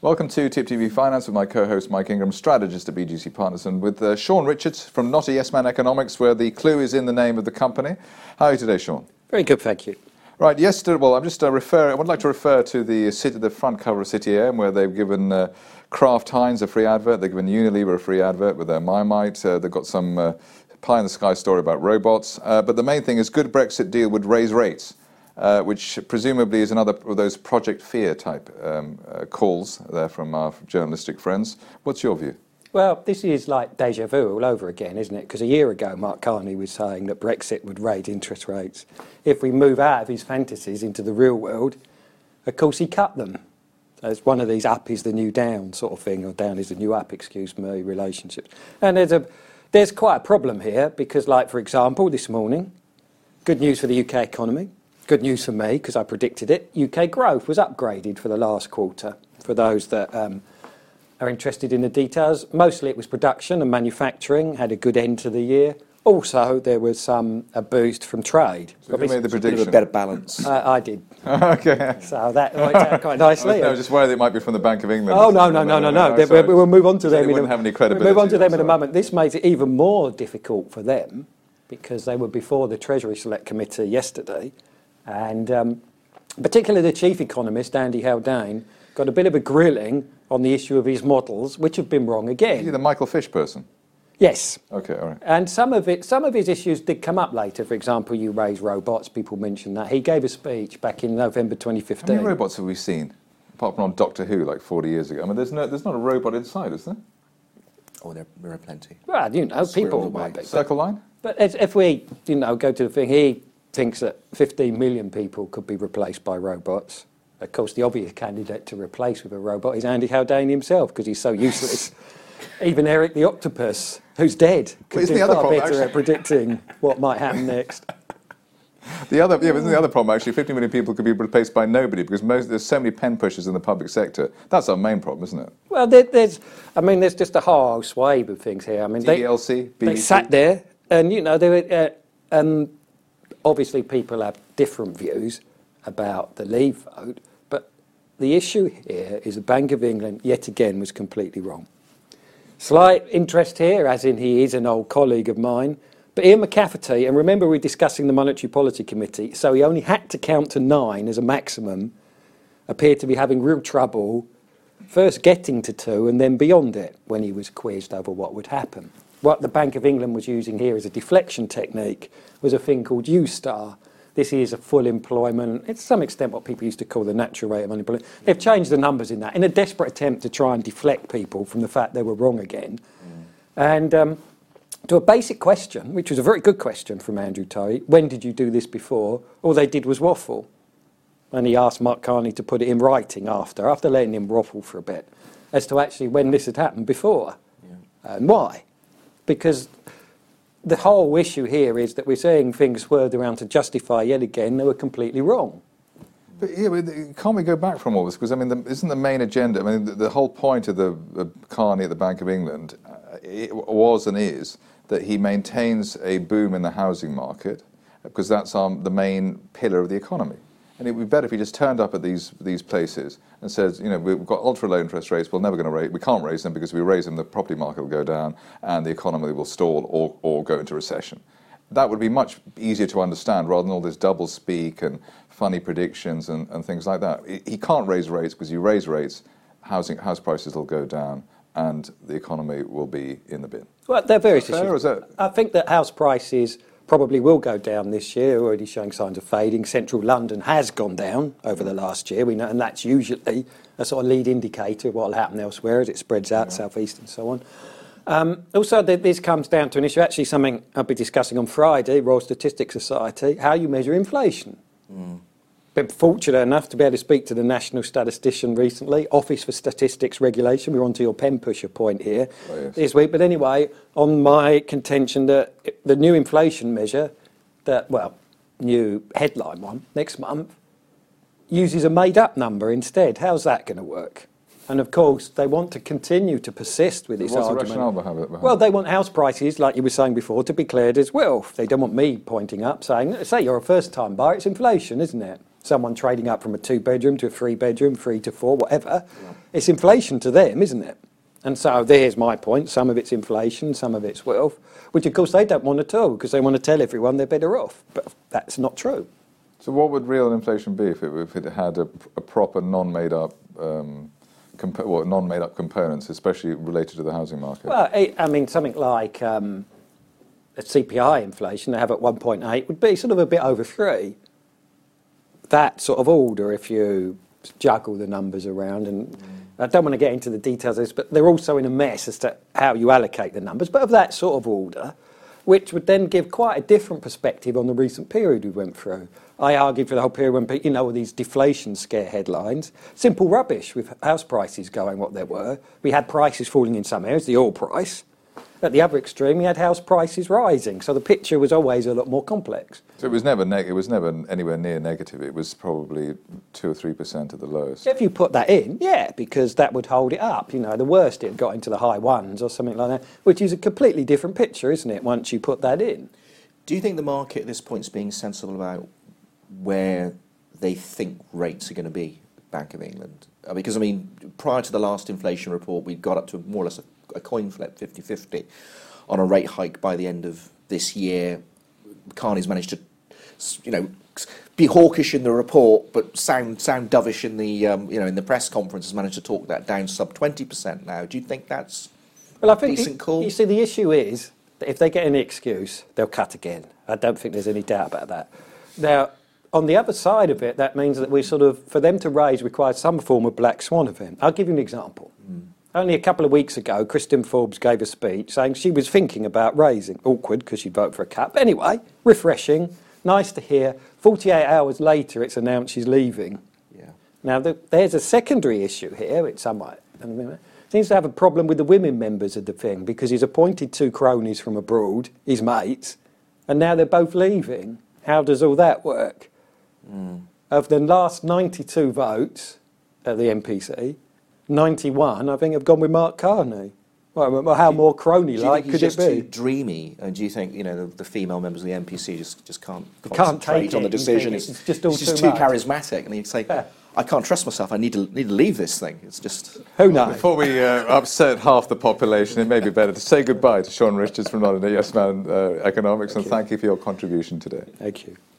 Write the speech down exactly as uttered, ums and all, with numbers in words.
Welcome to Tip T V Finance with my co-host Mike Ingram, strategist at B G C Partners, and with uh, Sean Richards from Not a Yes Man Economics, where the clue is in the name of the company. How are you today, Sean? Very good, thank you. Right, yesterday, well, I'm just uh, refer. I would like to refer to the city, the front cover of City A M, where they've given uh, Kraft Heinz a free advert. They've given Unilever a free advert with their Mimite. Uh, they've got some uh, pie in the sky story about robots. Uh, but the main thing is, good Brexit deal would raise rates, uh, which presumably is another of those Project Fear type um, uh, calls there from our journalistic friends. What's your view? Well, this is like deja vu all over again, isn't it? Because a year ago, Mark Carney was saying that Brexit would raise interest rates. If we move out of his fantasies into the real world, of course he cut them. So it's one of these up is the new down sort of thing, or down is the new up, excuse me, relationships. And there's a there's quite a problem here because, like, for example, this morning, good news for the U K economy, good news for me because I predicted it, U K growth was upgraded for the last quarter. For those that um, are interested in the details, mostly it was production and manufacturing, had a good end to the year. Also, there was some a boost from trade. So who made the prediction? A bit of a better balance. Uh, I did. Okay. So that worked out quite nicely. I was just worried it might be from the Bank of England. Oh, no, no, no, no, no. They, we, we'll move on to so them. They wouldn't have any credibility. We'll move on to them in a sorry. moment. This makes it even more difficult for them because they were before the Treasury Select Committee yesterday. And um, particularly the chief economist, Andy Haldane, got a bit of a grilling on the issue of his models, which have been wrong again. Is he the Michael Fish person? Yes. Okay, all right. And some of it, some of his issues did come up later. For example, you raise robots. People mentioned that. He gave a speech back in November twenty fifteen. How many robots have we seen? Apart from on Doctor Who, like forty years ago. I mean, there's no, there's not a robot inside, is there? Oh, there, there are plenty. Well, you know, Squirrel people away. might be. Circle line? But as, if we, you know, go to the thing, he thinks that fifteen million people could be replaced by robots. Of course, the obvious candidate to replace with a robot is Andy Haldane himself, because he's so useless. Even Eric the Octopus, who's dead, could Well, isn't do the other far problem, better actually- at predicting what might happen next. The other, yeah, but isn't the other problem actually? fifty million people could be replaced by nobody because most, there's so many pen pushers in the public sector. That's our main problem, isn't it? Well, there, there's, I mean, there's just a whole swathe of things here. I mean, they, D L C, B they B C. sat there, and you know, they were, uh, and obviously people have different views about the Leave vote, but the issue here is the Bank of England yet again was completely wrong. Slight interest here, as in he is an old colleague of mine. But Ian McCafferty, and remember we're discussing the Monetary Policy Committee, so he only had to count to nine as a maximum, appeared to be having real trouble first getting to two and then beyond it when he was quizzed over what would happen. What the Bank of England was using here as a deflection technique was a thing called U-Star. This is a full employment, it's to some extent what people used to call the natural rate of unemployment. They've changed the numbers in that in a desperate attempt to try and deflect people from the fact they were wrong again. Mm. And um, to a basic question, which was a very good question from Andrew Tory, when did you do this before? All they did was waffle. And he asked Mark Carney to put it in writing after, after letting him waffle for a bit, as to actually when this had happened before. Yeah. And why? Because the whole issue here is that we're saying things swerved around to justify yet again they were completely wrong. But yeah, but can't we go back from all this? Because I mean, the, isn't the main agenda? I mean, the, the whole point of the, the Carney at the Bank of England uh, it was and is that he maintains a boom in the housing market because that's um, the main pillar of the economy. And it would be better if he just turned up at these these places and said, you know, we've got ultra low interest rates. We're never going to raise. We can't raise them because if we raise them, the property market will go down and the economy will stall or or go into recession. That would be much easier to understand rather than all this double speak and funny predictions and, and things like that. He can't raise rates because you raise rates, housing house prices will go down and the economy will be in the bin. Well, there are various Fair, or is issues. that- I think that house prices probably will go down this year, already showing signs of fading. Central London has gone down over the last year, we know, and that's usually a sort of lead indicator of what will happen elsewhere as it spreads out, yeah. South East and so on. Um, also, th- this comes down to an issue, actually something I'll be discussing on Friday, Royal Statistics Society, how you measure inflation. Mm. Been fortunate enough to be able to speak to the national statistician recently, Office for Statistics Regulation. We're on to your pen pusher point here oh, yes. this week. But anyway, on my contention that the new inflation measure, that well, new headline one next month, uses a made-up number instead. How's that going to work? And of course, they want to continue to persist with this What's argument. the rationale behind it? Behind well, they want house prices, like you were saying before, to be cleared as wealth. They don't want me pointing up saying, say you're a first-time buyer, it's inflation, isn't it? someone trading up from a two-bedroom to a three-bedroom, three to four, whatever. Yeah. It's inflation to them, isn't it? And so there's my point. Some of it's inflation, some of it's wealth, which of course they don't want at all because they want to tell everyone they're better off. But that's not true. So what would real inflation be if it, if it had a, a proper non-made-up, um, comp- well, non-made-up components, especially related to the housing market? Well, it, I mean, something like um, a C P I inflation they have at one point eight would be sort of a bit over three. That sort of order, if you juggle the numbers around, and mm. I don't want to get into the details of this, but they're also in a mess as to how you allocate the numbers, but of that sort of order, which would then give quite a different perspective on the recent period we went through. I argued for the whole period when, you know, all these deflation scare headlines, simple rubbish with house prices going what they were. We had prices falling in some areas, the oil price. At the other extreme, we had house prices rising, so the picture was always a lot more complex. So it was never neg- it was never anywhere near negative. It was probably two or three percent at the lowest. If you put that in, yeah, because that would hold it up. You know, the worst it got into the high ones or something like that, which is a completely different picture, isn't it? Once you put that in. Do you think the market at this point is being sensible about where they think rates are going to be, Bank of England? Uh, because I mean, prior to the last inflation report, we got up to more or less a a coin flip, fifty-fifty, on a rate hike by the end of this year. Carney's managed to, you know, be hawkish in the report, but sound sound dovish in the um, you know in the press conference. Has managed to talk that down sub twenty percent now. Do you think that's well? I think decent you, call? You see, the issue is that if they get any excuse, they'll cut again. I don't think there's any doubt about that. Now, on the other side of it, that means that we sort of, for them to raise, requires some form of black swan event. I'll give you an example. Mm. Only a couple of weeks ago, Christian Forbes gave a speech saying she was thinking about raising. Awkward because she'd vote for a cut. But anyway, refreshing, nice to hear. forty-eight hours later, it's announced she's leaving. Yeah. Now, the, there's a secondary issue here. It's somewhat seems to have a problem with the women members of the thing because he's appointed two cronies from abroad, his mates, and now they're both leaving. How does all that work? Mm. Of the last ninety-two votes at the M P C, ninety-one, I think, have gone with Mark Carney. Well, how more crony-like could it be? Do you think he's just too dreamy? And do you think, you know, the, the female members of the M P C just, just can't can't concentrate take on it, the decision? It's, it's just all it's just too, too charismatic. And he'd say, yeah. I can't trust myself. I need to need to leave this thing. It's just... Who knows? Before we uh, upset half the population, it may be better to say goodbye to Sean Richards from London Yes Man uh, Economics, thank and you. thank you for your contribution today. Thank you.